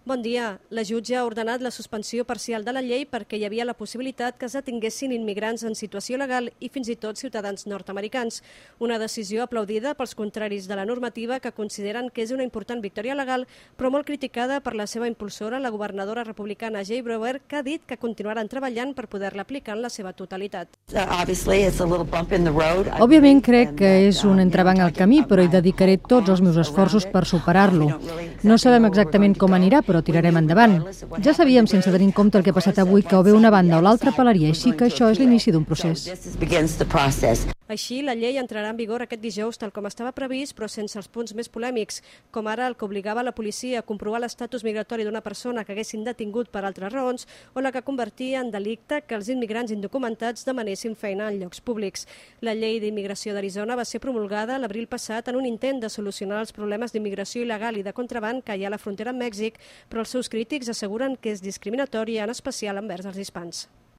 Bon dia. La jutge ha ordenat la suspensió parcial de la llei perquè hi havia la possibilitat que es detinguessin immigrants en situació legal i fins i tot ciutadans nord-americans. Una decisió aplaudida pels contraris de la normativa que consideren que és una important victòria legal, però molt criticada per la seva impulsora, la governadora republicana Jay Brewer, que ha dit que continuaran treballant per poder-la aplicar en la seva totalitat. Òbviament crec que és un entrebanc al camí, però hi dedicaré tots els meus esforços per superar-lo. No sabem exactament com anirà, però tirarem endavant. Ja sabíem, sense tenir en compte el que ha passat avui, que o bé una banda o l'altra apel·laria, així que això és l'inici d'un procés. Així, la llei entrarà en vigor aquest dijous tal com estava previst, però sense els punts més polèmics, com ara el que obligava la policia a comprovar l'estatus migratori d'una persona que haguessin detingut per altres raons o la que convertia en delicte que els immigrants indocumentats demanessin feina en llocs públics. La llei d'immigració d'Arizona va ser promulgada l'abril passat en un intent de solucionar els problemes d'immigració il·legal i de contraban que hi ha a la frontera amb Mèxic, però els seus crítics asseguren que és discriminatori, en especial envers els hispans.